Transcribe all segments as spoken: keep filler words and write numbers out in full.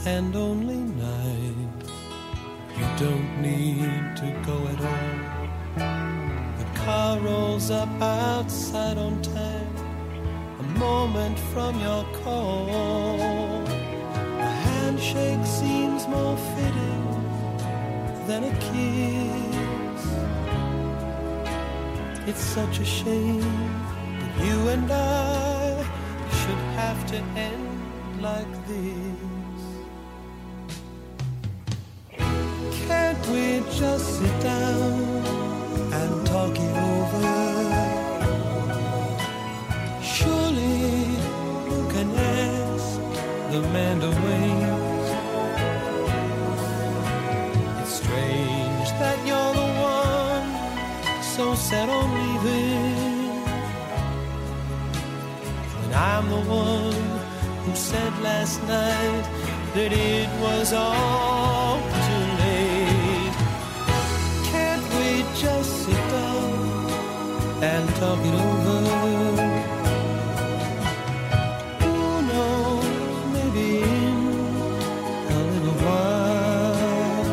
and only nine. You don't need to go at all. The car rolls up outside on time, a moment from your call. A handshake seems more fitting than a kiss. It's such a shame that you and I should have to end like this. Can't we just sit down and talk it over? Surely you can ask the man to wait. It's strange that you're the one so set on leaving, when I'm the one who said last night that it was all too late. Can't we just sit down and talk it over? Who knows, maybe in a little while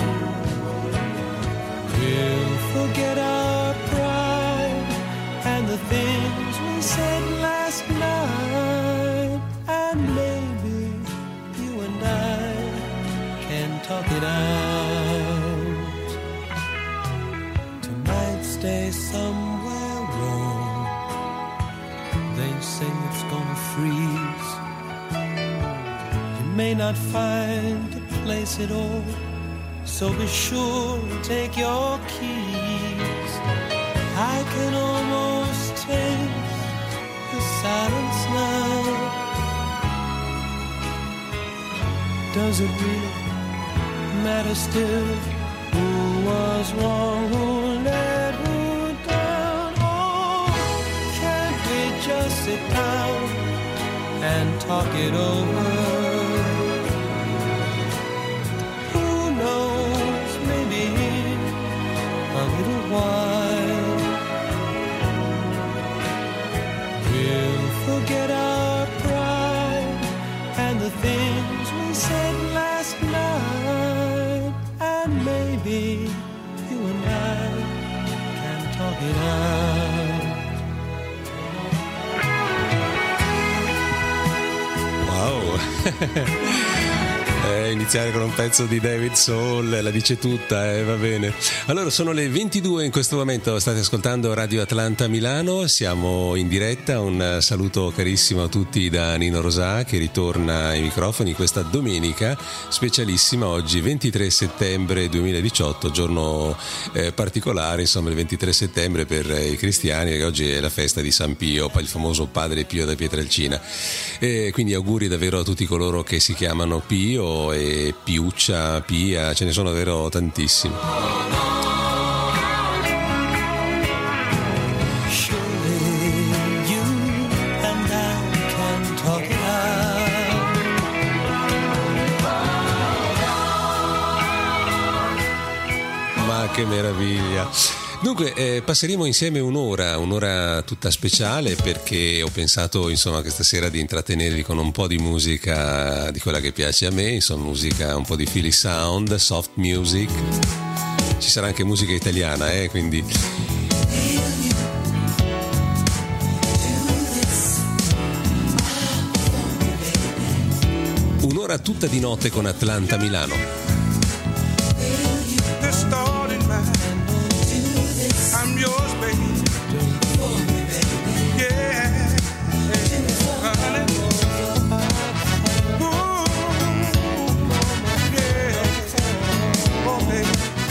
we'll forget our pride and the things we said last night, and maybe you and I can talk it out. Tonight stay somewhere warm. They say it's gonna freeze. You may not find a place at all, so be sure to take your keys. I can almost taste the silence now. Does it really matter still who was wrong, who let who down? Oh, can't we just sit down and talk it over? Who knows, maybe in a little while we'll forget our pride and the things we said last night, and maybe you and I can talk it out. Wow. Eh, iniziare con un pezzo di David Soul la dice tutta, eh, va bene. Allora sono le ventidue in questo momento, state ascoltando Radio Atlanta Milano, siamo in diretta. Un saluto carissimo a tutti da Nino Rosà, che ritorna ai microfoni questa domenica specialissima, oggi ventitré settembre duemiladiciotto, giorno eh, particolare, insomma il ventitré settembre per i cristiani, che oggi è la festa di San Pio, il famoso padre Pio da Pietrelcina, e quindi auguri davvero a tutti coloro che si chiamano Pio e Piuccia, Pia, ce ne sono davvero tantissimi. Ma che meraviglia! Dunque eh, passeremo insieme un'ora, un'ora tutta speciale, perché ho pensato insomma questa sera di intrattenervi con un po' di musica di quella che piace a me, insomma musica un po' di Philly Sound, soft music, ci sarà anche musica italiana, eh, quindi un'ora tutta di notte con Atlanta Milano. I'm yours, baby. For me, baby. Yeah. Honey. Ooh, yeah. Oh, baby.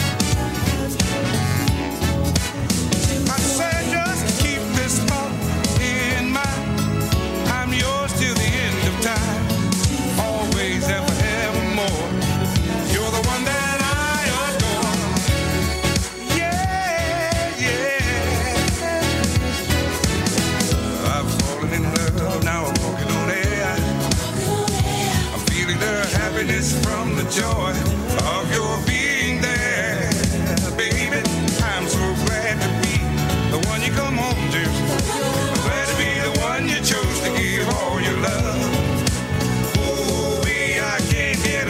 I said just keep this thought in mind. I'm yours till the end of time. Always, ever, evermore. You're the one that from the joy of your being there, baby. I'm so glad to be the one you come home to. I'm glad to be the one you chose to give all your love. Ooh, I can't get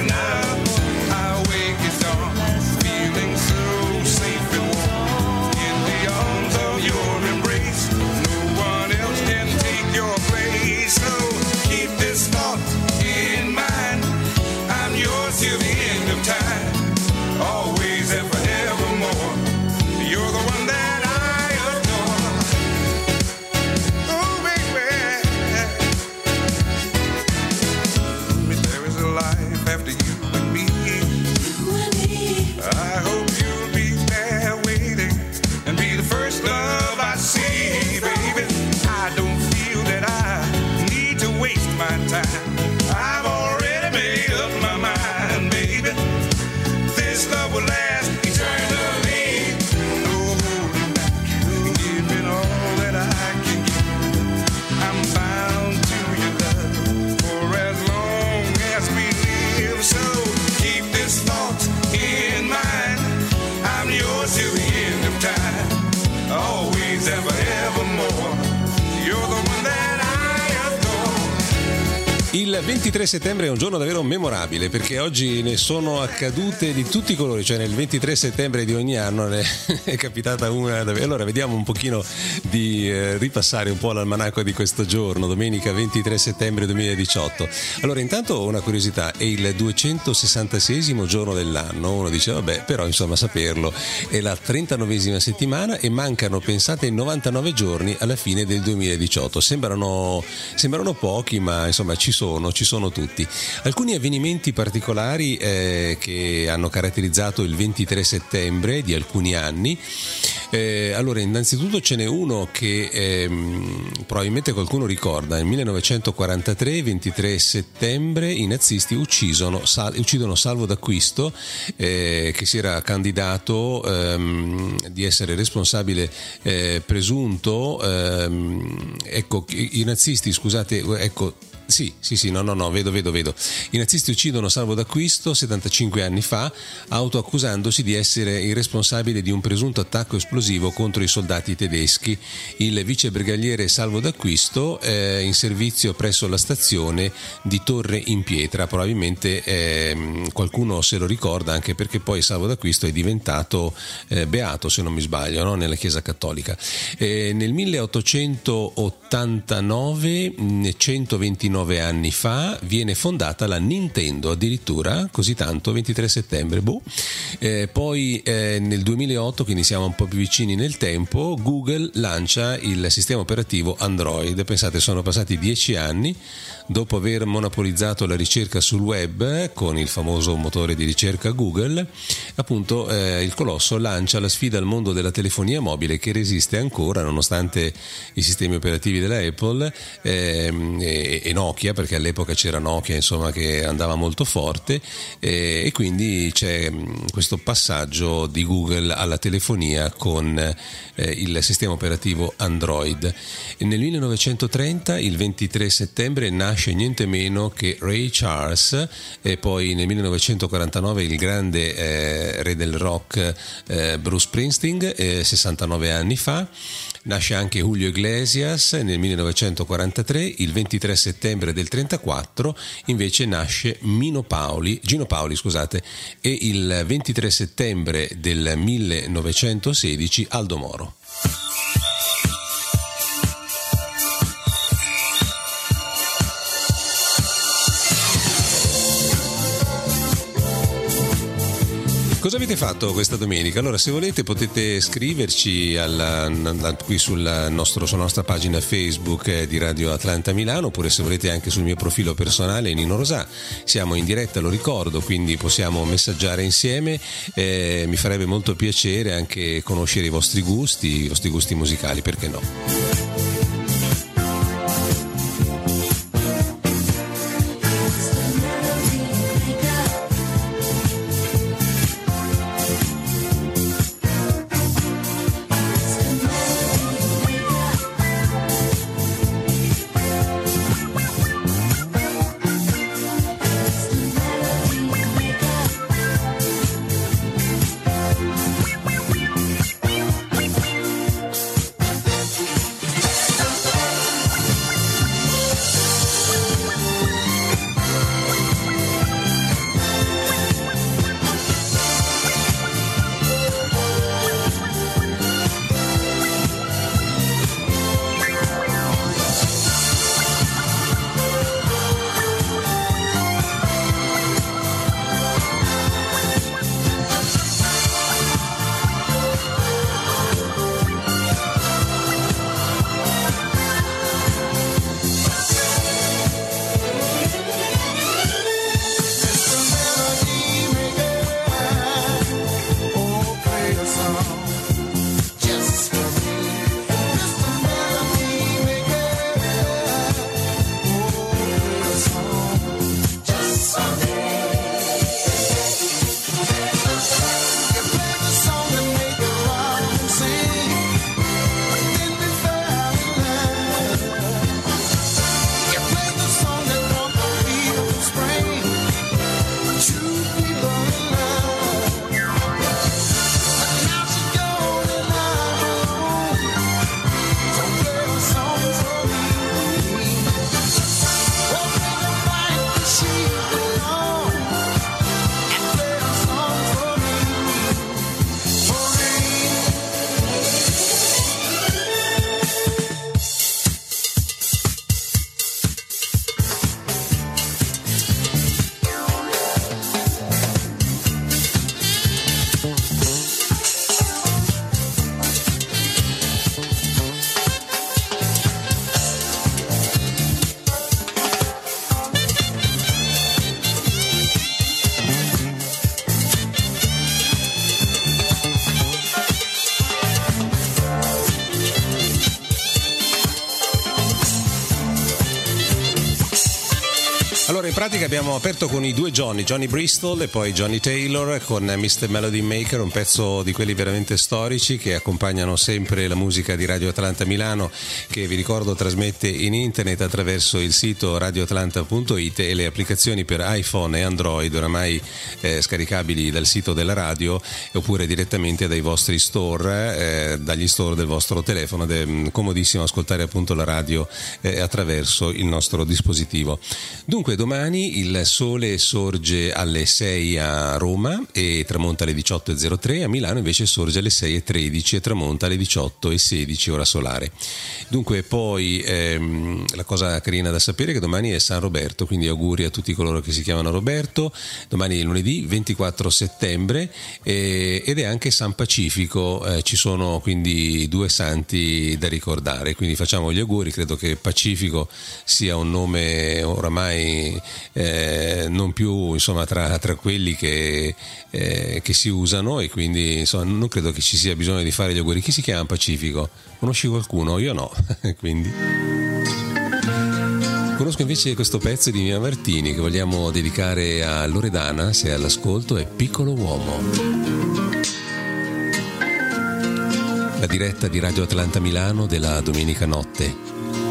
time. I've already made up my mind, baby. This love will last eternally. No holding back. Give it all that I can give. I'm bound to your love for as long as we live. So keep this thought in mind. I'm yours till the end of time. Always, ever, evermore. You're the one that I adore. Il ventitré settembre è un giorno davvero memorabile perché oggi ne sono accadute di tutti i colori, cioè nel ventitré settembre di ogni anno ne è capitata una. Allora vediamo un pochino di eh, ripassare un po' l'almanacco di questo giorno, domenica ventitré settembre duemiladiciotto. Allora intanto una curiosità, è il duecentosessantaseiesimo giorno dell'anno, uno dice vabbè, però insomma saperlo, è la trentanovesima settimana e mancano, pensate, novantanove giorni alla fine del duemiladiciotto. Sembrano, sembrano pochi, ma insomma ci sono Sono, ci sono tutti. Alcuni avvenimenti particolari eh, che hanno caratterizzato il ventitré settembre di alcuni anni. Eh, allora, innanzitutto ce n'è uno che ehm, probabilmente qualcuno ricorda. Nel millenovecentoquarantatré, ventitré settembre, i nazisti uccisono, sal, uccidono Salvo D'Acquisto, eh, che si era candidato ehm, di essere responsabile eh, presunto. Ehm, ecco, i, i nazisti, scusate, ecco. Sì, sì, sì, no, no, no, vedo, vedo, vedo. I nazisti uccidono Salvo D'Acquisto settantacinque anni fa, autoaccusandosi di essere il responsabile di un presunto attacco esplosivo contro i soldati tedeschi. Il vicebrigadiere Salvo D'Acquisto è in servizio presso la stazione di Torre in Pietra. Probabilmente eh, qualcuno se lo ricorda, anche perché poi Salvo D'Acquisto è diventato eh, beato, se non mi sbaglio, no? Nella Chiesa Cattolica. Eh, nel milleottocentottantanove, centoventinove anni fa, viene fondata la Nintendo, addirittura, così tanto, ventitré settembre, boh. Eh, poi eh, nel duemilaotto, quindi siamo un po' più vicini nel tempo, Google lancia il sistema operativo Android. Pensate, sono passati dieci anni dopo aver monopolizzato la ricerca sul web con il famoso motore di ricerca Google. Appunto eh, il colosso lancia la sfida al mondo della telefonia mobile, che resiste ancora nonostante i sistemi operativi della Apple eh, e, e Nokia, perché all'epoca c'era Nokia, insomma, che andava molto forte, eh, e quindi c'è questo passaggio di Google alla telefonia con eh, il sistema operativo Android. E nel millenovecentotrenta, il ventitré settembre, nasce niente meno che Ray Charles, e poi nel millenovecentoquarantanove il grande eh, re del rock eh, Bruce Springsteen, eh, sessantanove anni fa. Nasce anche Julio Iglesias nel millenovecentoquarantatré. Il ventitré settembre del trentaquattro invece nasce Mino Paoli, Gino Paoli, scusate, e il ventitré settembre del millenovecentosedici Aldo Moro. Cosa avete fatto questa domenica? Allora, se volete potete scriverci alla, alla, qui sul nostro, sulla nostra pagina Facebook eh, di Radio Atlanta Milano, oppure se volete anche sul mio profilo personale Nino Rosà. Siamo in diretta, lo ricordo, quindi possiamo messaggiare insieme. Eh, mi farebbe molto piacere anche conoscere i vostri gusti, i vostri gusti musicali, perché no? Allora, in pratica abbiamo aperto con i due Johnny, Johnny Bristol e poi Johnny Taylor, con mister Melody Maker, un pezzo di quelli veramente storici che accompagnano sempre la musica di Radio Atlanta Milano, che vi ricordo trasmette in internet attraverso il sito radio atlanta punto it e le applicazioni per iPhone e Android oramai eh, scaricabili dal sito della radio oppure direttamente dai vostri store, eh, dagli store del vostro telefono, ed è comodissimo ascoltare appunto la radio eh, attraverso il nostro dispositivo. Dunque, domani il sole sorge alle sei a Roma e tramonta alle diciotto e zero tre, a Milano invece sorge alle sei e tredici e tramonta alle diciotto e sedici ora solare. Dunque poi ehm, la cosa carina da sapere è che domani è San Roberto, quindi auguri a tutti coloro che si chiamano Roberto. Domani è lunedì ventiquattro settembre eh, ed è anche San Pacifico, eh, ci sono quindi due santi da ricordare, quindi facciamo gli auguri. Credo che Pacifico sia un nome oramai Eh, non più insomma tra, tra quelli che, eh, che si usano, e quindi insomma non credo che ci sia bisogno di fare gli auguri. Chi si chiama Pacifico? Conosci qualcuno? Io no. Quindi conosco invece questo pezzo di Mia Martini che vogliamo dedicare a Loredana, se è all'ascolto, è Piccolo Uomo. La diretta di Radio Atlanta Milano della domenica notte.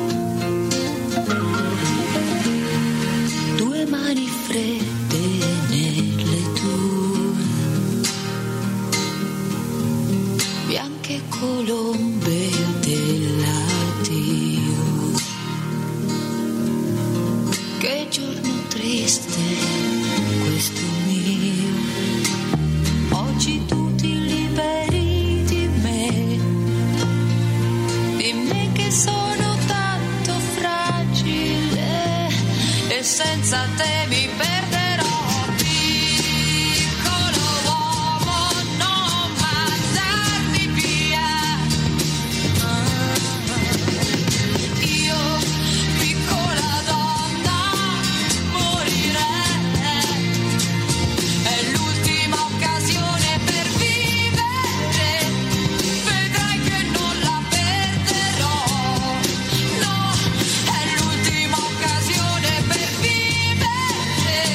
Colombe dell'addio, che giorno triste questo mio, oggi tu ti liberi di me, di me che sono tanto fragile e senza te mi perderò. Occasione per vivere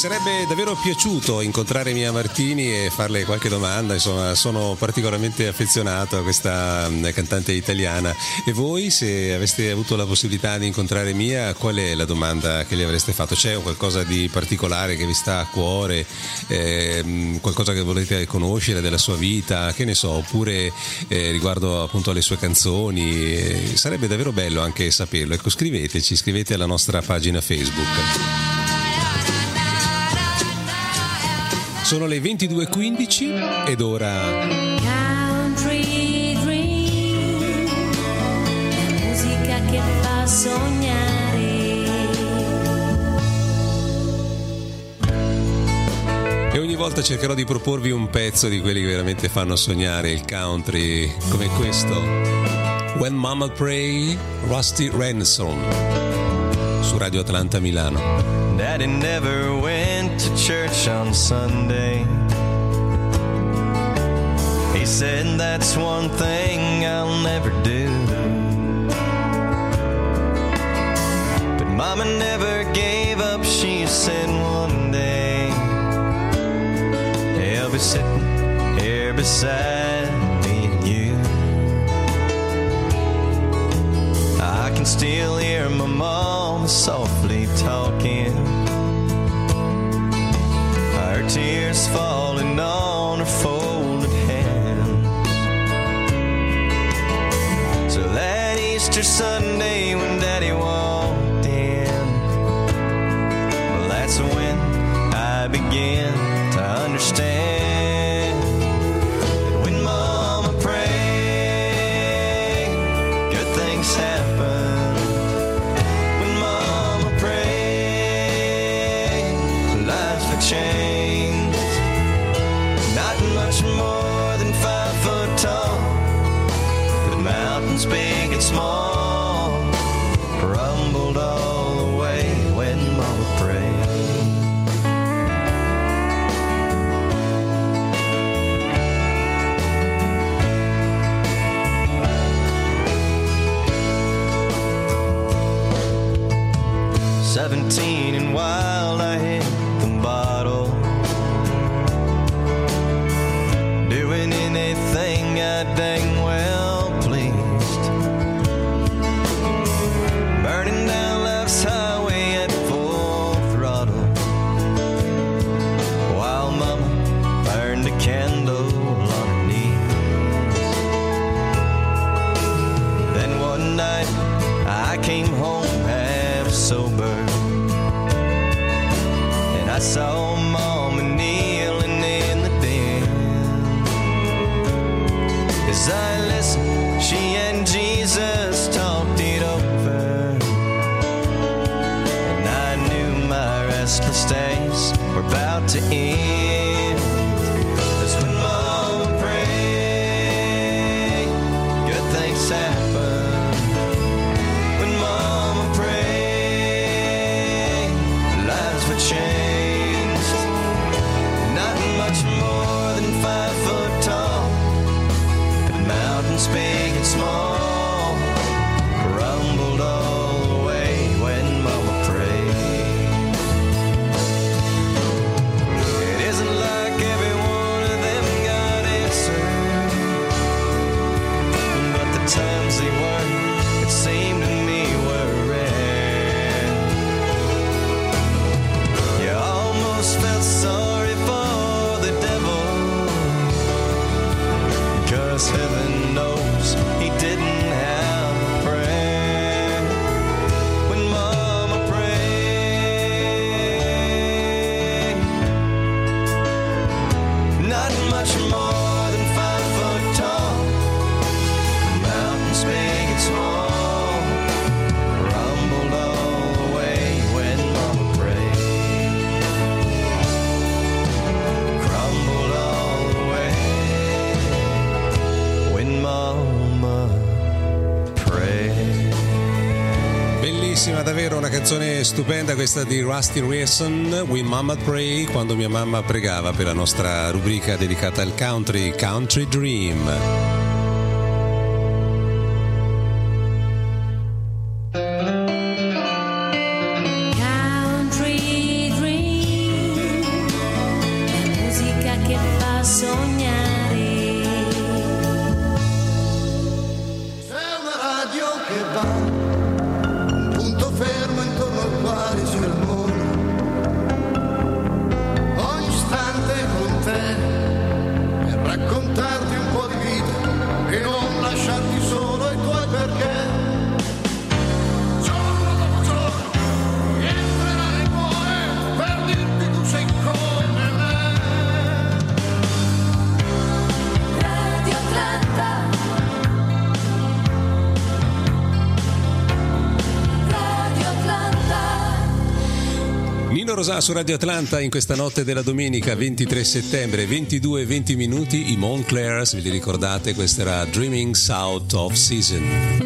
sarebbe davvero piaciuto incontrare Mia Martini e farle qualche domanda, insomma sono particolarmente affezionato a questa cantante italiana. E voi, se aveste avuto la possibilità di incontrare Mia, qual è la domanda che gli avreste fatto? C'è qualcosa di particolare che vi sta a cuore, eh, qualcosa che volete conoscere della sua vita, che ne so, oppure eh, riguardo appunto alle sue canzoni? Eh, sarebbe davvero bello anche saperlo. Ecco, scriveteci, scrivete alla nostra pagina Facebook. Sono le ventidue e quindici ed ora Country Dream, la musica che fa sognare. e ogni volta cercherò di proporvi un pezzo di quelli che veramente fanno sognare il country, come questo When Mama Pray, Rusty Ransom, su Radio Atlanta Milano. Daddy never went to church on Sunday. He said that's one thing I'll never do. But Mama never gave up. She said one day he'll be sitting here beside me and you. I can still hear my mom softly talking, her tears falling on her folded hands. So that Easter Sunday when Daddy walked in, well, that's when I began to understand that when Mama prayed, good things happen. Changed, not much more than five foot tall, but mountains big and small rumbled all the way when Mama prayed. Seventeen and wild, I hit the bottle, doing anything I dang well pleased, burning down life's highway at full throttle, while Mama burned a candle on her knees. Then one night I came home half sober, I saw Mama kneeling in the den. As I listened, she and Jesus talked it over, and I knew my restless days were about to end. 'Cause when Mama prayed, good things happen. When Mama prayed, lives were changed. More than five foot tall, but mountains big and small rumbled all the way when Mama prayed. It isn't like every one of them got answered, but the times they were, it seemed to me were rare. You almost felt sorry for heaven knows he didn't have a prayer. When Mama prayed, not much more than five foot tall, mountains big and small rumbled all the way when Mama prayed, crumbled all the way. Mama pray. Bellissima, davvero una canzone stupenda questa di Rusty Ransom, When Mama Pray, quando mia mamma pregava, per la nostra rubrica dedicata al country, Country Dream. Country Dream, Rosà su Radio Atlanta in questa notte della domenica ventitré settembre, ventidue e venti minuti, i Montclairs, ve li ricordate? Questa era Dreaming Out of Season.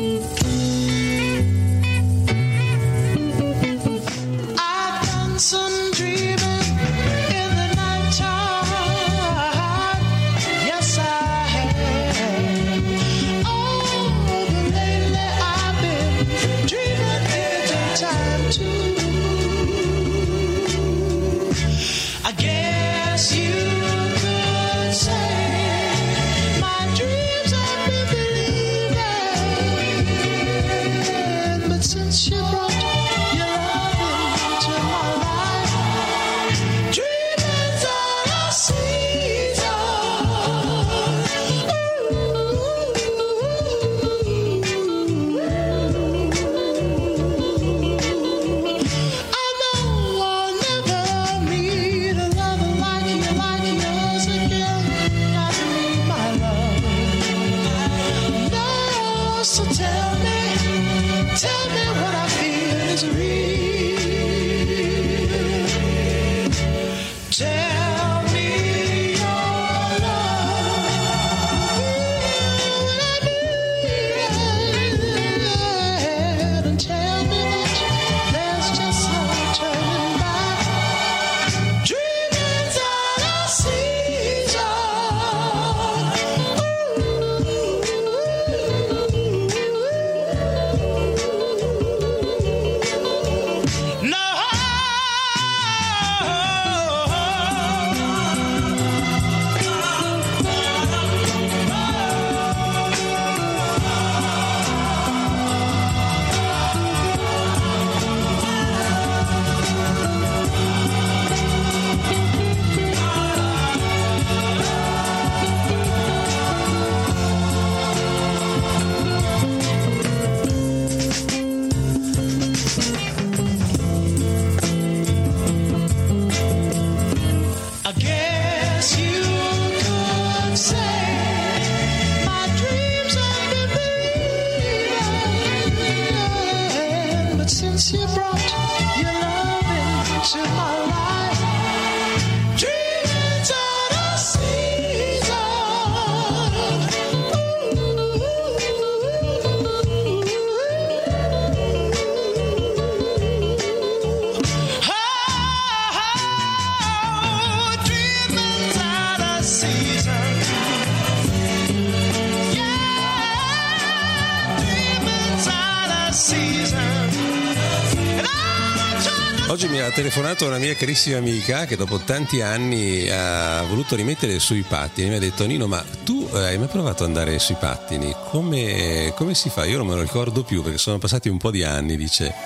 Oggi mi ha telefonato una mia carissima amica che dopo tanti anni ha voluto rimettere sui pattini. Mi ha detto: Nino, ma tu hai mai provato ad andare sui pattini? Come, come si fa? Io non me lo ricordo più perché sono passati un po' di anni, dice.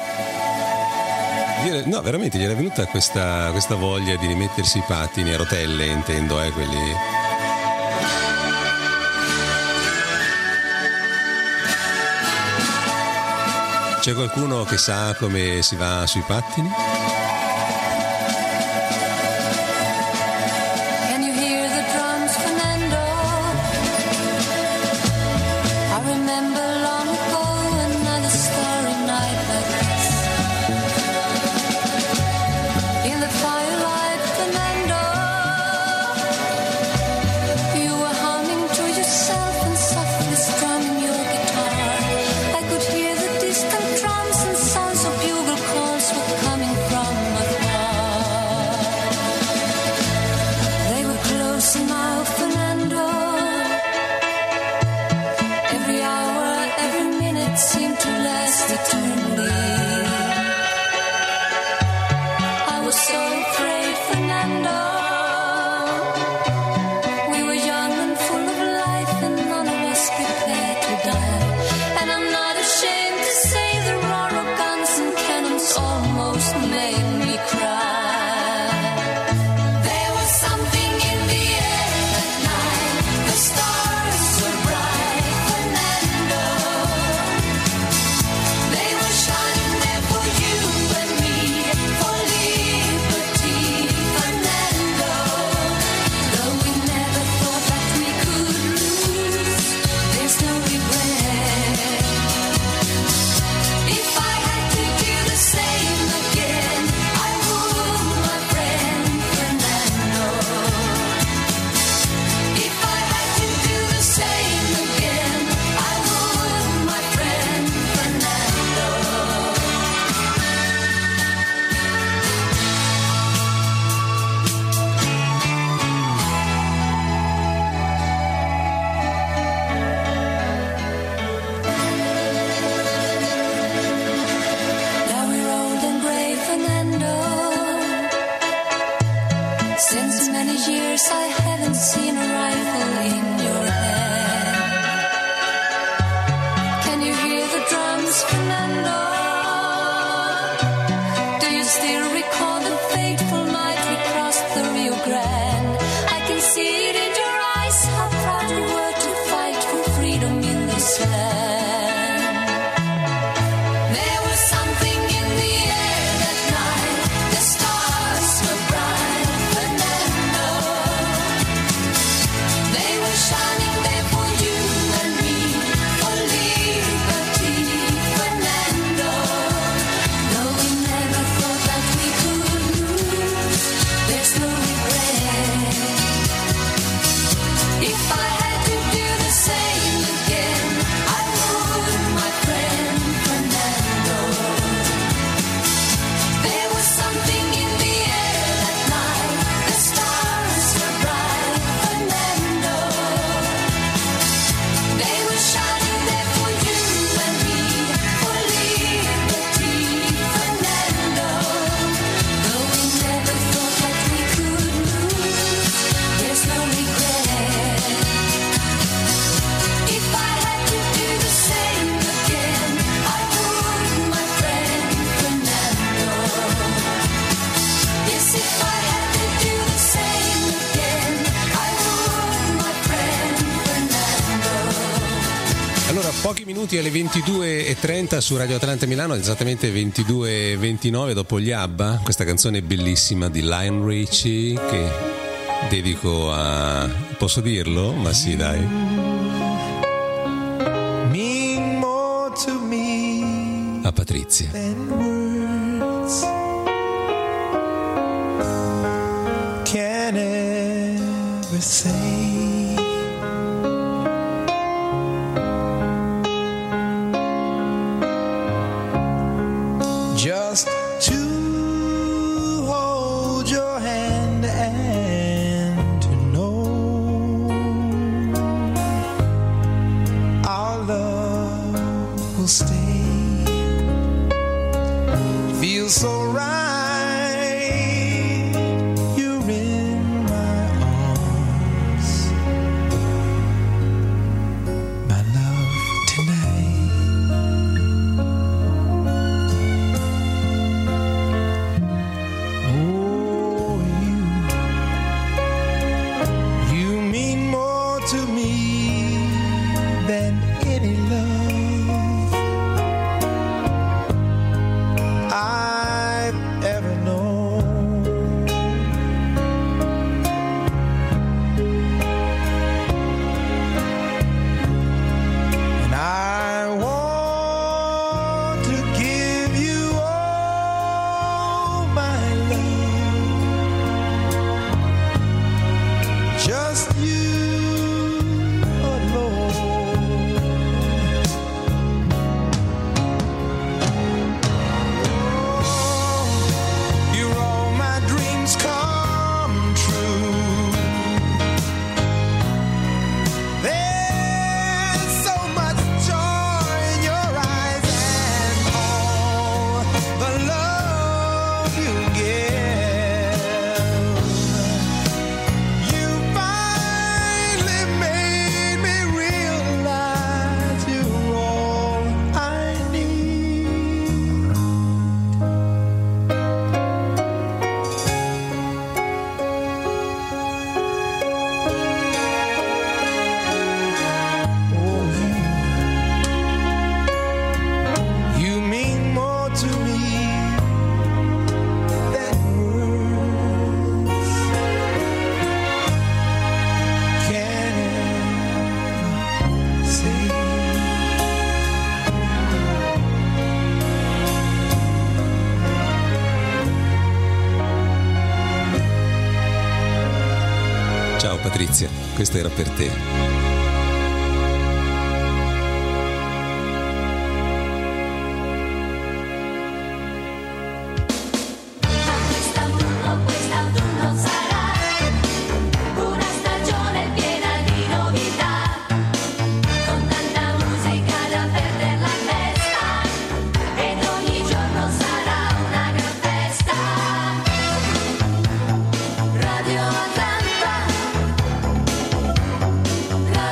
No, veramente gli era venuta questa, questa voglia di rimettersi i pattini a rotelle, intendo, eh, quelli... C'è qualcuno che sa come si va sui pattini? Can you hear the drums, Fernando? I remember long ago another starry night like this. In the firelight, Fernando, you were humming to yourself and softly strumming your guitar. I could hear the distant drums and sounds of bugle calls were coming from afar. They were close now, Fernando. Every hour, every minute seemed to last eternally. I was so afraid, Fernando. We were young and full of life, and none of us prepared to die. And I'm not ashamed to say the roar of guns and cannons almost made me cry. There was something in the air that night. The stars were bright, Fernando. They were promised land. There was something in the air that night. The stars were bright, Fernando. They were shining there for you and me, for liberty, Fernando. No, we never thought that we could lose. There's no regret. If I had to do the same again, I would, my friend Fernando. There was something in the air that night. The stars were bright, Fernando. They were shining there for you and me, for liberty, Fernando. Though we never thought that we could lose, there's no regret. If I had to do the same again, I would, my friend Fernando. Yes, if I had to do the same again, I would, my friend Fernando. Allora, pochi minuti alle ventidue e trenta su Radio Atlanta Milano, esattamente ventidue e ventinove dopo gli ABBA, questa canzone bellissima di Lionel Richie che dedico a... posso dirlo? Ma sì, dai. Mean more to me A Patrizia. than words can ever say. Just to hold your hand and to know our love will stay. Feels so right. You're in my arms, my love tonight. Oh, you, you mean more to me than any love I've ever known. And I want to give you all my love, just you alone. Oh, you're all my dreams come true. There's so much joy in your eyes and all the love you give. You finally made me realize you're all I need. Oh, you, you mean more to me than words can ever say. Ciao Patrizia, questa era per te. Quest'autunno, quest'autunno sarà una stagione piena di novità, con tanta musica da perdere la testa, ed ogni giorno sarà una gran festa. Radio Atlanta,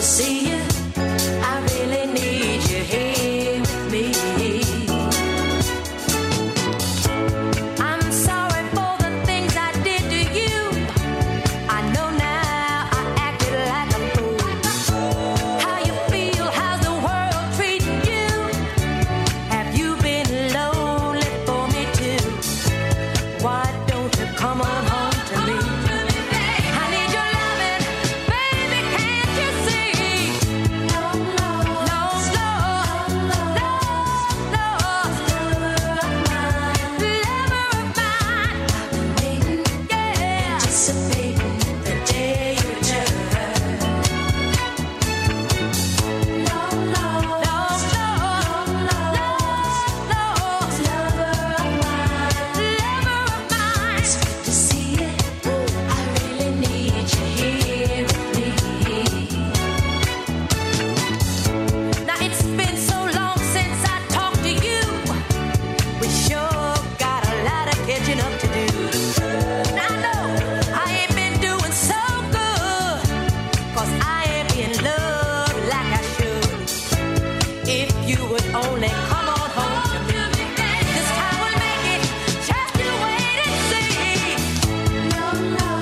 see you. I really need you here with me. I'm sorry for the things I did to you. I know now I acted like a fool. How you feel? How's the world treating you? Have you been lonely for me too? Why don't you come on home to me? I need your loving, baby, can't you see? No, no, no, no, no, no, lover of mine, lover of mine. I've been waiting, yeah, anticipating the day you return. No, no, no, no, no, no, lover of mine, lover of mine. It's good to see you. I really need you here with me. Now it's been so long since I talked to you. We sure got a lot of catching up to do. Now I know I ain't been doing so good, 'cause I ain't being loved like I should. If you would only come on home to me, this time we'll make it. Just you wait and see. No, no,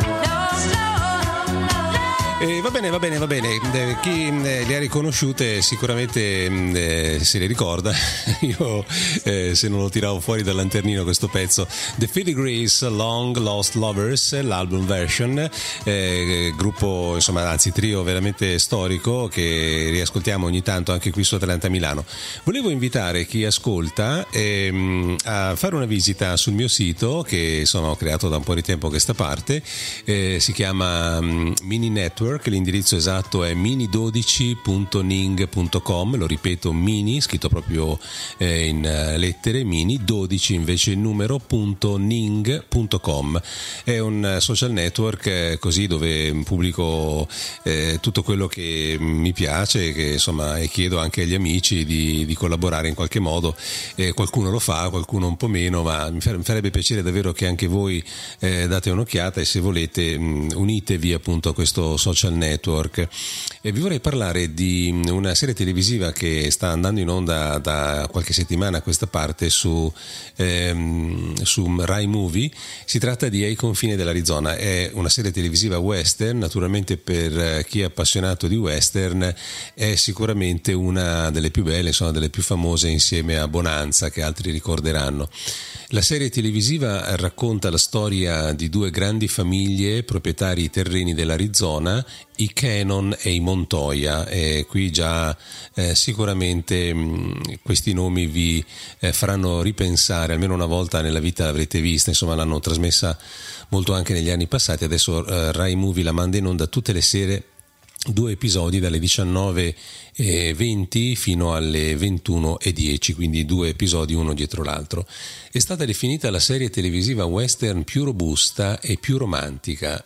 no, no, no. Eh, va bene, va bene, va bene. Eh, chi eh, le ha riconosciute sicuramente mh, eh, se le ricorda. Io eh, se non lo tiravo fuori dal lanternino questo pezzo. The Filigrees Long Lost Lovers, l'album version, eh, gruppo, insomma, anzi trio veramente storico che riascoltiamo ogni tanto anche qui su Atlanta Milano. Volevo invitare chi ascolta ehm, a fare una visita sul mio sito che insomma ho creato da un po' di tempo a questa parte. Eh, si chiama um, Mini Network, l'indirizzo esatto è mini dodici punto ning punto com, lo ripeto, mini scritto proprio eh, in uh, lettere, mini dodici invece il numero punto ning punto com. È un uh, social network eh, così dove pubblico eh, tutto quello che mi piace, che insomma, e chiedo anche agli amici di, di collaborare in qualche modo. Eh, qualcuno lo fa, qualcuno un po' meno, ma mi farebbe piacere davvero che anche voi eh, date un'occhiata e se volete mh, unitevi appunto a questo social network. E vi vorrei parlare di una serie televisiva che sta andando in onda da qualche settimana a questa parte su, ehm, su Rai Movie. Si tratta di Ai confini dell'Arizona, è una serie televisiva western, naturalmente per chi è appassionato di western è sicuramente una delle più belle, insomma delle più famose insieme a Bonanza, che altri ricorderanno. La serie televisiva racconta la storia di due grandi famiglie proprietari terreni dell'Arizona, i Cannon e i Montoya, e qui già eh, sicuramente mh, questi nomi vi eh, faranno ripensare, almeno una volta nella vita l'avrete vista, insomma l'hanno trasmessa molto anche negli anni passati. Adesso eh, Rai Movie la manda in onda tutte le sere, due episodi dalle diciannove e venti fino alle ventuno e dieci, quindi due episodi uno dietro l'altro. È stata definita la serie televisiva western più robusta e più romantica.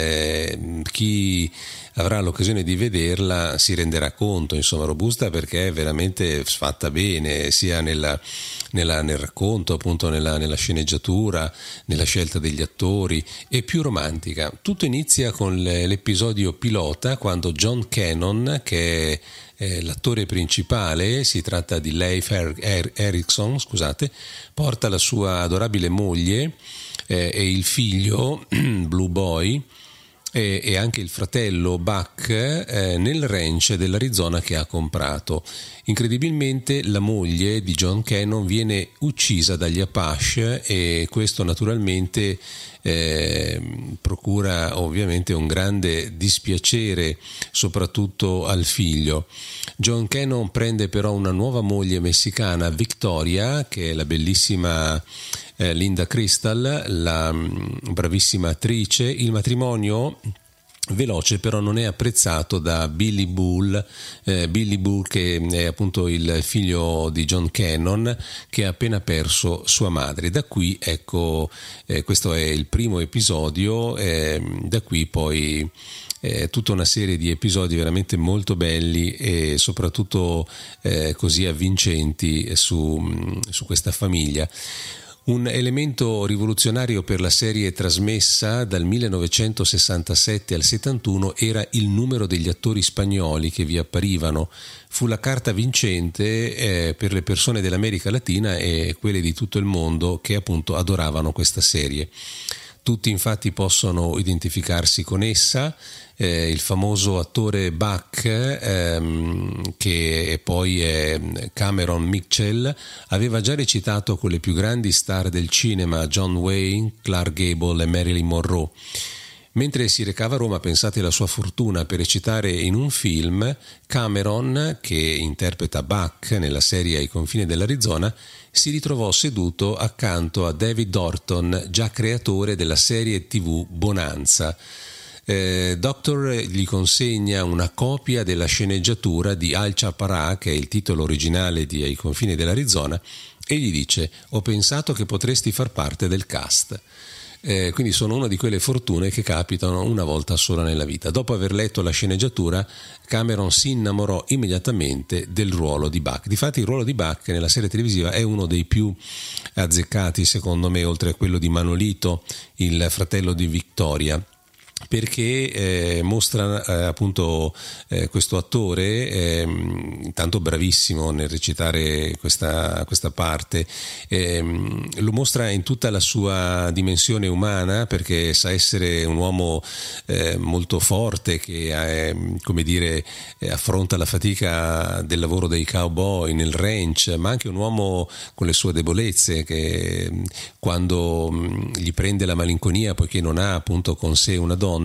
Eh, chi avrà l'occasione di vederla si renderà conto, insomma, robusta perché è veramente fatta bene, sia nella, nella, nel racconto, appunto nella, nella sceneggiatura, nella scelta degli attori, e più romantica. Tutto inizia con l'episodio pilota, quando John Cannon, che è Eh, l'attore principale, si tratta di Leif er- er- Erikson, scusate, porta la sua adorabile moglie eh, e il figlio Blue Boy e, e anche il fratello Buck eh, nel ranch dell'Arizona che ha comprato. Incredibilmente la moglie di John Cannon viene uccisa dagli Apache e questo naturalmente eh, procura ovviamente un grande dispiacere soprattutto al figlio. John Cannon prende però una nuova moglie messicana, Victoria, che è la bellissima eh, Linda Crystal, la mh, bravissima attrice. Il matrimonio veloce però non è apprezzato da Billy Bull, eh, Billy Bull che è appunto il figlio di John Cannon, che ha appena perso sua madre. Da qui, ecco, eh, questo è il primo episodio, eh, da qui poi eh, tutta una serie di episodi veramente molto belli e soprattutto eh, così avvincenti su, su questa famiglia. Un elemento rivoluzionario per la serie trasmessa dal millenovecentosessantasette al settantuno era il numero degli attori spagnoli che vi apparivano. Fu la carta vincente eh, per le persone dell'America Latina e quelle di tutto il mondo che appunto adoravano questa serie. Tutti infatti possono identificarsi con essa. Eh, il famoso attore Buck, ehm, che poi è Cameron Mitchell, aveva già recitato con le più grandi star del cinema, John Wayne, Clark Gable e Marilyn Monroe. Mentre si recava a Roma, pensate alla sua fortuna per recitare in un film, Cameron, che interpreta Buck nella serie Ai confini dell'Arizona, si ritrovò seduto accanto a David Orton, già creatore della serie tivù Bonanza. Eh, Doctor gli consegna una copia della sceneggiatura di Al Chaparral, che è il titolo originale di Ai confini dell'Arizona, e gli dice: ho pensato che potresti far parte del cast. Eh, quindi sono una di quelle fortune che capitano una volta sola nella vita. Dopo aver letto la sceneggiatura, Cameron si innamorò immediatamente del ruolo di Buck. Difatti il ruolo di Buck nella serie televisiva è uno dei più azzeccati, secondo me, oltre a quello di Manolito, il fratello di Victoria, perché eh, mostra eh, appunto eh, questo attore eh, tanto bravissimo nel recitare questa, questa parte, eh, lo mostra in tutta la sua dimensione umana, perché sa essere un uomo eh, molto forte che eh, come dire eh, affronta la fatica del lavoro dei cowboy nel ranch, ma anche un uomo con le sue debolezze, che quando mh, gli prende la malinconia poiché non ha appunto con sé una donna,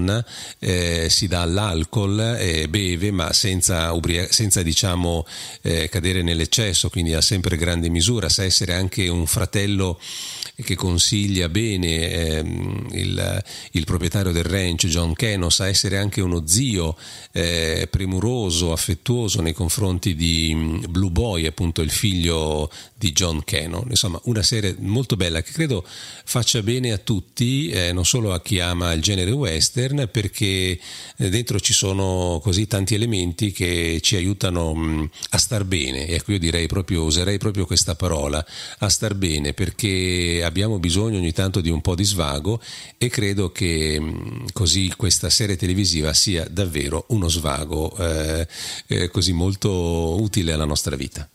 eh, si dà all'alcol e beve, ma senza, ubria- senza diciamo eh, cadere nell'eccesso, quindi ha sempre grande misura, sa essere anche un fratello che consiglia bene, ehm, il, il proprietario del ranch John Cannon, sa essere anche uno zio eh, premuroso, affettuoso nei confronti di um, Blue Boy, appunto il figlio di John Cannon. Insomma, una serie molto bella che credo faccia bene a tutti, eh, non solo a chi ama il genere western, perché dentro ci sono così tanti elementi che ci aiutano mh, a star bene. Ecco, io direi proprio, userei proprio questa parola, a star bene, perché abbiamo bisogno ogni tanto di un po' di svago, e credo che mh, così questa serie televisiva sia davvero uno svago eh, eh, così molto utile alla nostra vita.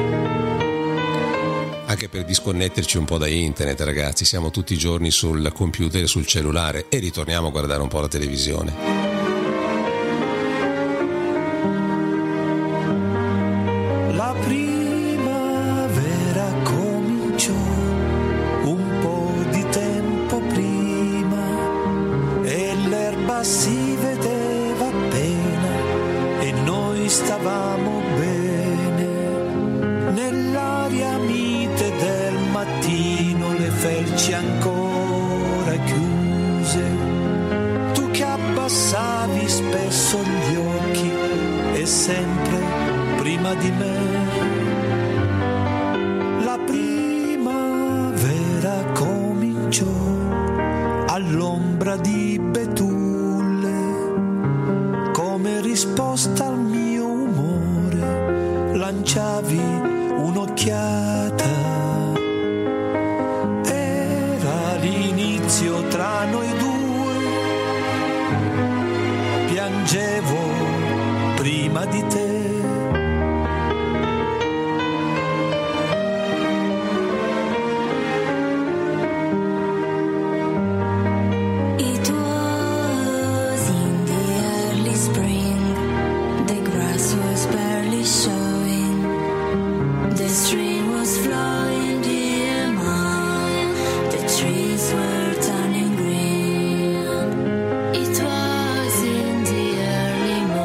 Anche per disconnetterci un po' da internet, ragazzi, siamo tutti i giorni sul computer e sul cellulare, e ritorniamo a guardare un po' la televisione. La primavera cominciò un po' di tempo prima e l'erba si vedeva appena e noi stavamo bene. Nell'aria mite del mattino, le felci ancora chiuse, tu che abbassavi spesso gli occhi e sempre prima di me. La primavera cominciò all'ombra di betulle, come risposta al mio umore lanciavi un'occhiata. Era l'inizio tra noi due, piangevo prima di te. It was in the early spring, the grass was barely showing, the stream was flowing dear mine, the trees were turning green. It was in the early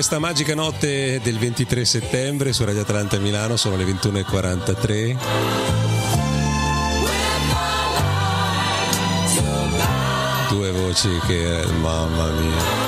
questa magica notte del ventitré settembre su Radio Atlanta Milano, sono le ventuno e quarantatré. Due voci che, mamma mia.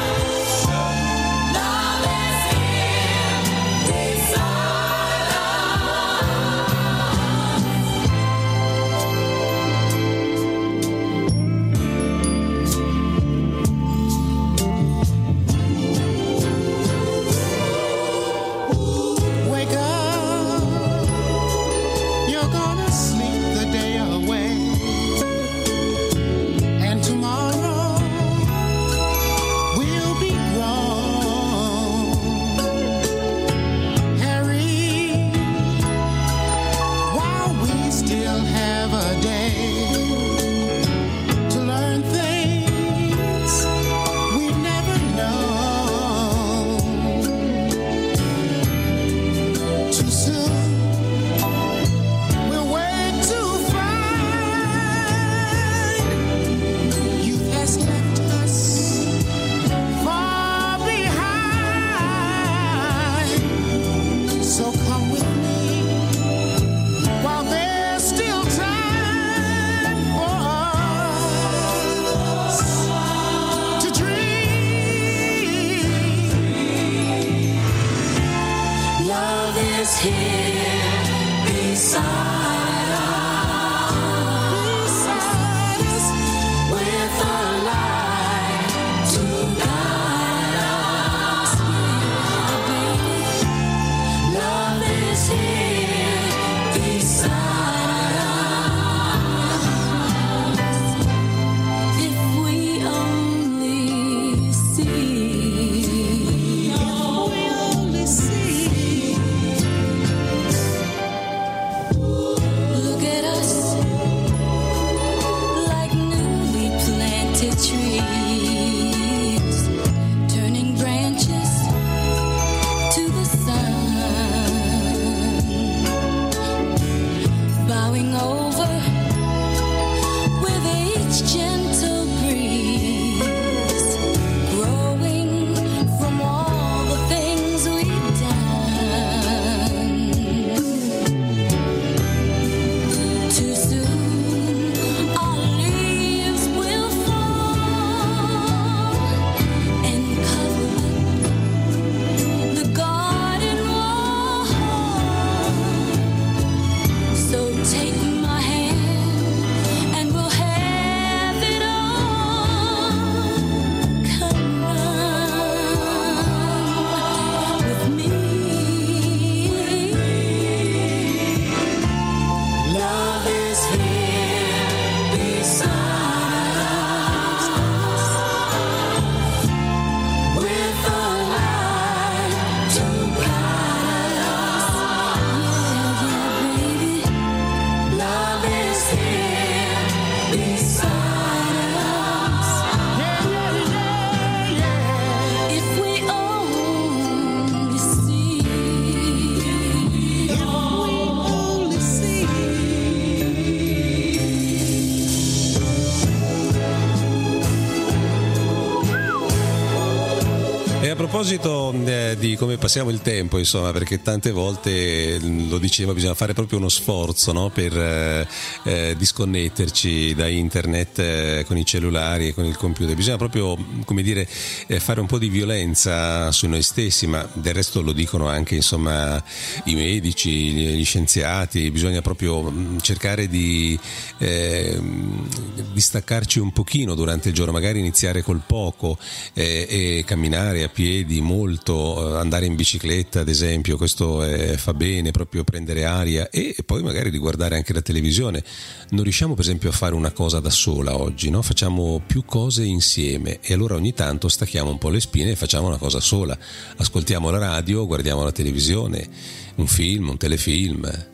A proposito eh, di come passiamo il tempo, insomma, perché tante volte, lo dicevo, bisogna fare proprio uno sforzo, no? Per eh, eh, disconnetterci da internet eh, con i cellulari e con il computer. Bisogna proprio, come dire, eh, fare un po' di violenza su noi stessi, ma del resto lo dicono anche, insomma, i medici, gli scienziati. Bisogna proprio cercare di eh, distaccarci un pochino durante il giorno, magari iniziare col poco eh, e camminare a piedi molto, andare in bicicletta ad esempio, questo eh, fa bene, proprio prendere aria, e poi magari riguardare anche la televisione. Non riusciamo per esempio a fare una cosa da sola oggi, no? Facciamo più cose insieme e allora ogni tanto stacchiamo un po' le spine e facciamo una cosa sola, ascoltiamo la radio, guardiamo la televisione, un film, un telefilm.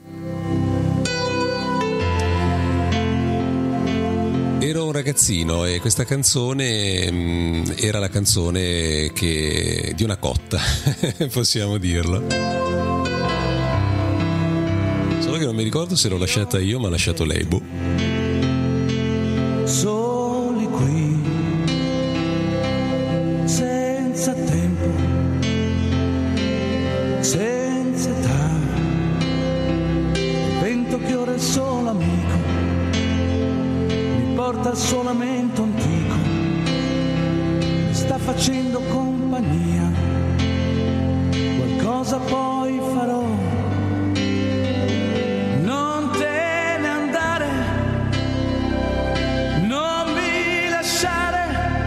Ero un ragazzino e questa canzone mh, era la canzone che, di una cotta, possiamo dirlo. Solo che non mi ricordo se l'ho lasciata io, ma l'ha lasciato lei. Boh. Soli qui, senza tempo, ora il solo amico mi porta al suo lamento antico, mi sta facendo compagnia, qualcosa poi farò. Non te ne andare, non mi lasciare,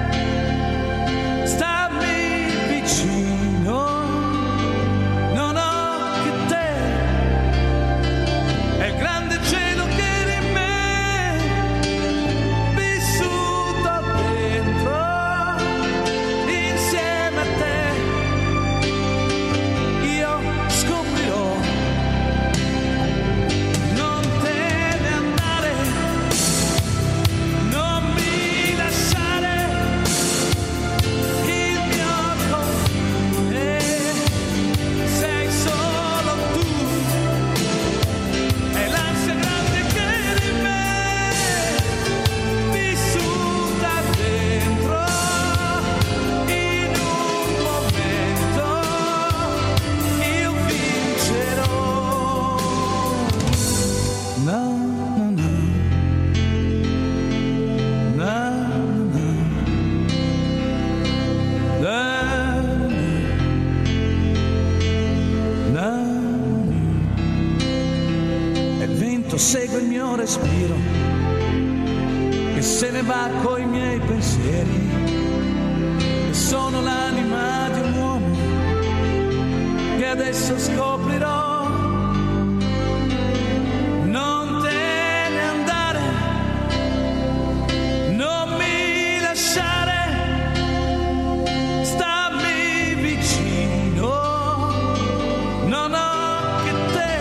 stammi vicino, non ho che te, è il grande cielo che era in me, vissuto dentro, insieme a te, io scoprirò. Non te ne andare, non mi lasciare, il mio confine, sei solo tu, è l'ansia grande che era in me, vissuta dentro, in un momento io vincerò. Na, na, na. Na, na. Na, na. E il vento segue il mio respiro e se ne va coi miei pensieri, e sono l'anima di un uomo che adesso scoprirò. Non te ne andare, non mi lasciare, stammi vicino, non ho che te,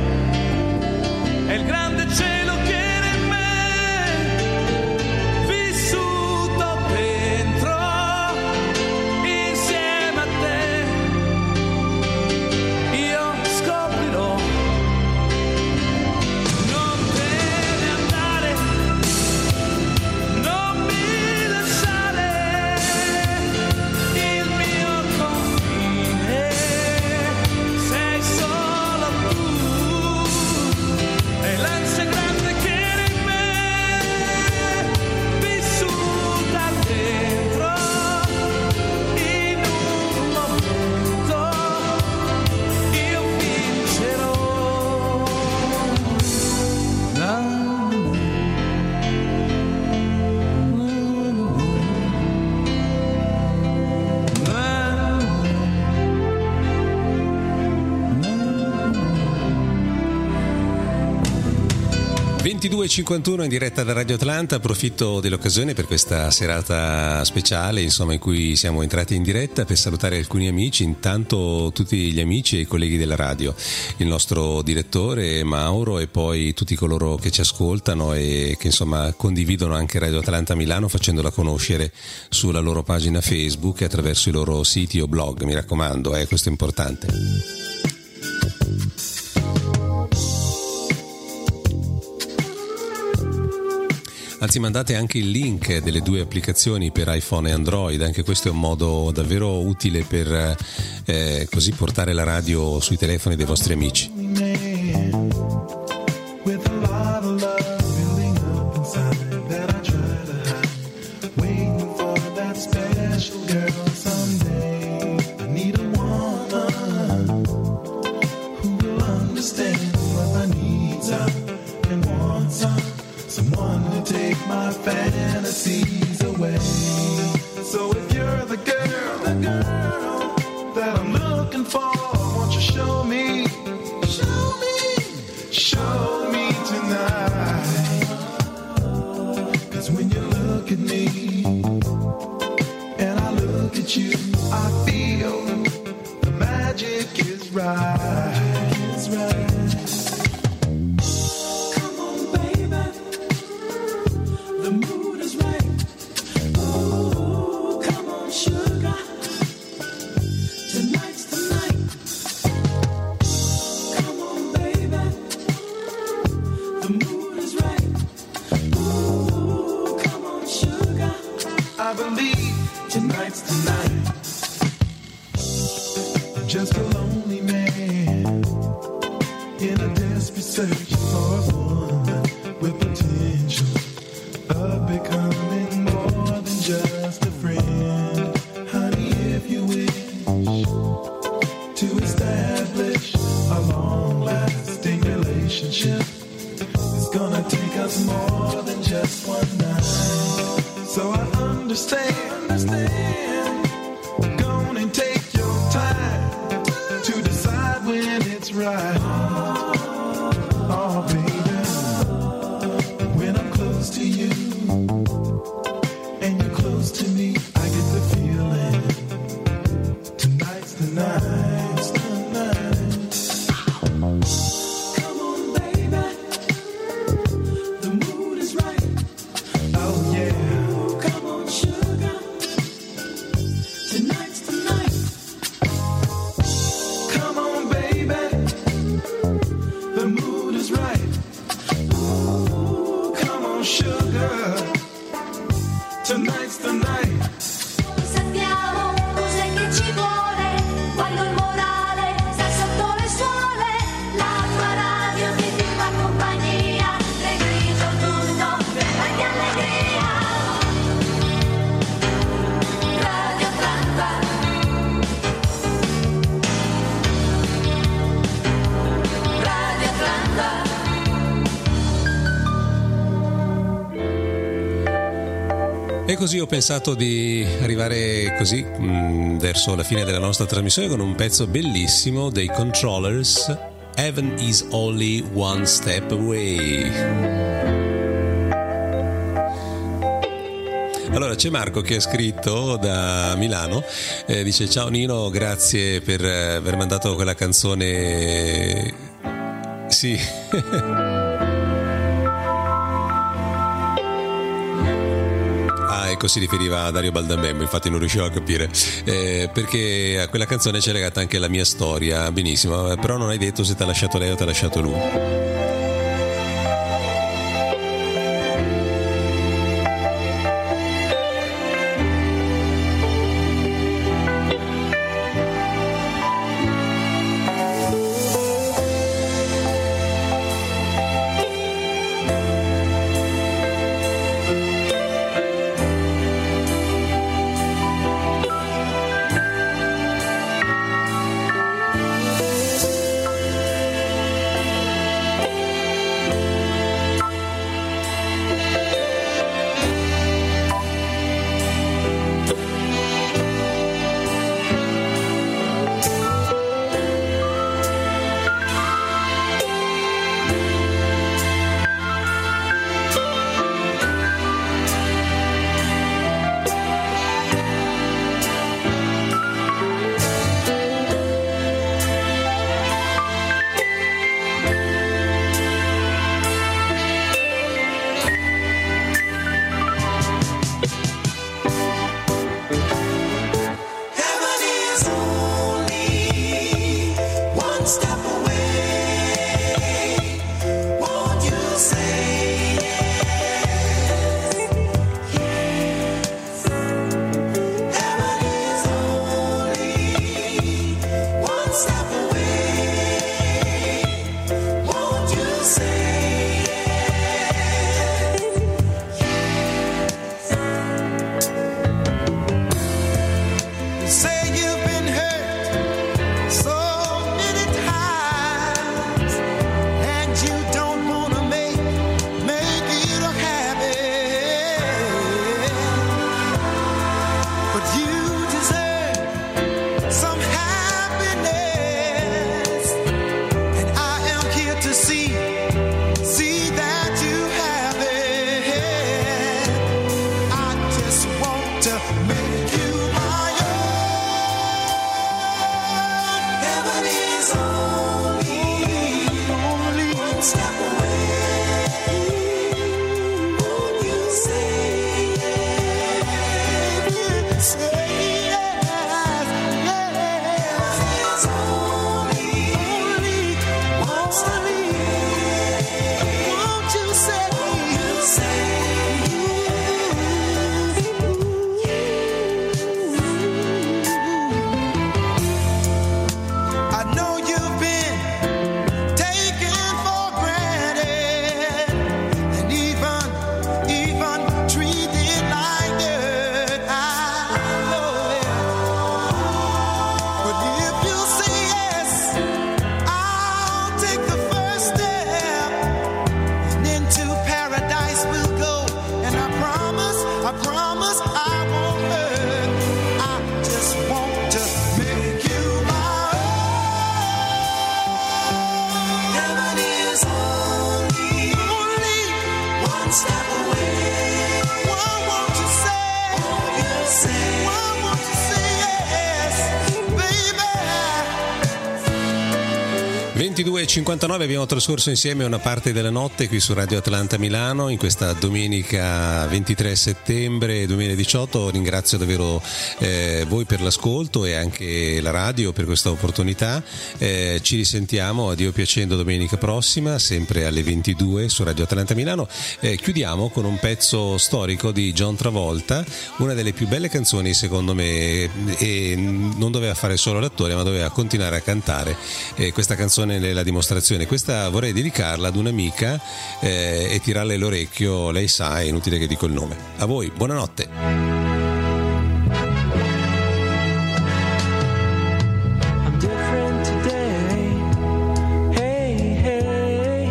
è il grande cielo che era in me, vissuto dentro, insieme a te, io scoprirò. Non te ne andare, non mi lasciare, il mio confine, sei solo tu, è l'ansia grande che era in me, vissuta dentro, in un momento io vincerò. Na, ventidue e cinquantuno in diretta da Radio Atlanta. Approfitto dell'occasione per questa serata speciale, insomma, in cui siamo entrati in diretta per salutare alcuni amici, intanto tutti gli amici e i colleghi della radio, il nostro direttore Mauro e poi tutti coloro che ci ascoltano e che insomma condividono anche Radio Atlanta Milano facendola conoscere sulla loro pagina Facebook e attraverso i loro siti o blog, mi raccomando, eh, questo è importante. Anzi, mandate anche il link delle due applicazioni per iPhone e Android, anche questo è un modo davvero utile per eh, così portare la radio sui telefoni dei vostri amici. With a lot of love building up inside that I try to hide, waiting for that special girl someday. I need a woman who will understand what my needs are and wants are, someone to take my fantasies away. So if you're the girl, the girl that I'm looking for, won't you show me, show me, show me tonight? 'Cause when you look at me and I look at you, I feel the magic is right. It's right. Come on, baby, the mood is right. friendship is gonna take us more than just one night. So I understand, understand. Go on and take your time to decide when it's right. Oh, baby, when I'm close to you and you're close to me, I get the feeling tonight's the night, it's the night. Come on, baby, the mood is right. Oh yeah, come on, sugar, tonight's the night. Come on, baby, the mood is right. Ooh, come on, sugar, tonight's the night. Sappiamo cos'è che ci vuole quando il morale sta sotto le suole. La tua radio che ti fa compagnia, le grigio tutto per farti allegria. Radio Atlanta. Radio Atlanta. E così ho pensato di arrivare così mh, verso la fine della nostra trasmissione con un pezzo bellissimo dei Controllers, Heaven is Only One Step Away. Allora c'è Marco che ha scritto da Milano, eh, dice: ciao Nino, grazie per eh, aver mandato quella canzone. Sì. Ah, ecco, si riferiva a Dario Baldambemmo, infatti non riuscivo a capire, eh, perché a quella canzone c'è legata anche la mia storia. Benissimo, però non hai detto se ti ha lasciato lei o ti ha lasciato lui. I know you've been taken for granted. ventidue e cinquantanove abbiamo trascorso insieme una parte della notte qui su Radio Atlanta Milano in questa domenica ventitré settembre duemiladiciotto. Ringrazio davvero eh, voi per l'ascolto e anche la radio per questa opportunità. Eh, ci risentiamo, a Dio piacendo, domenica prossima sempre alle ventidue su Radio Atlanta Milano. Eh, chiudiamo con un pezzo storico di John Travolta, una delle più belle canzoni secondo me, e non doveva fare solo l'attore ma doveva continuare a cantare. Eh, questa canzone è la dimostrazione. Questa vorrei dedicarla ad un'amica eh, e tirarle l'orecchio, lei sa, è inutile che dico il nome. A voi, buonanotte. I'm different today. Hey, hey.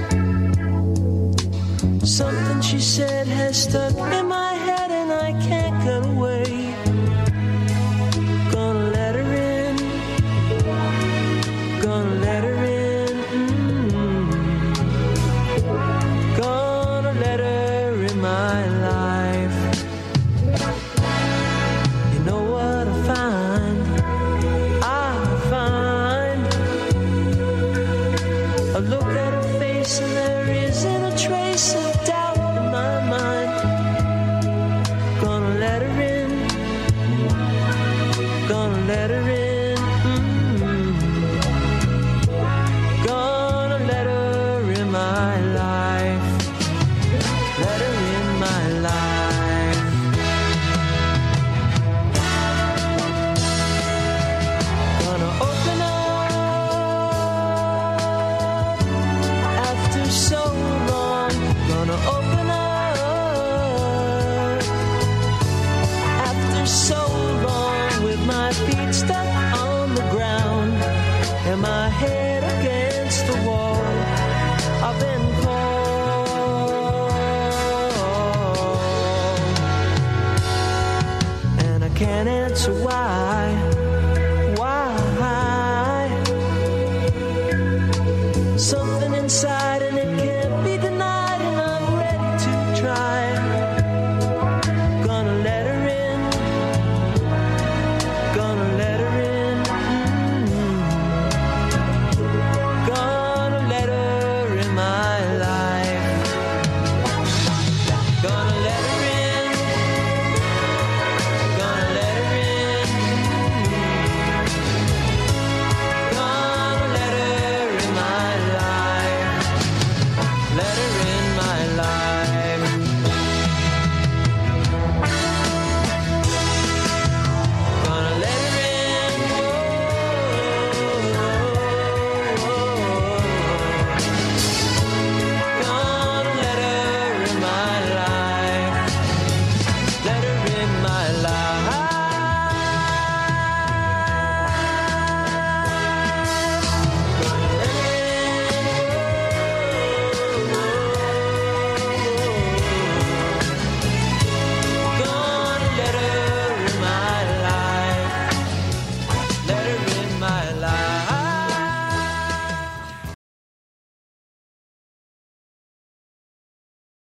Something she said has stuck in my head and I can't get away. Gonna let her in. Gonna let her in. Mm. Gonna let her in my life. You know what I find? I find I look at her face and there isn't a trace of doubt in my mind. Gonna let her in. Gonna let her in. My life, let her in my life. Gonna open up after so long. Gonna open up after so long with my feet stuck on the ground and my head against the wall. I've been called and I can't answer why.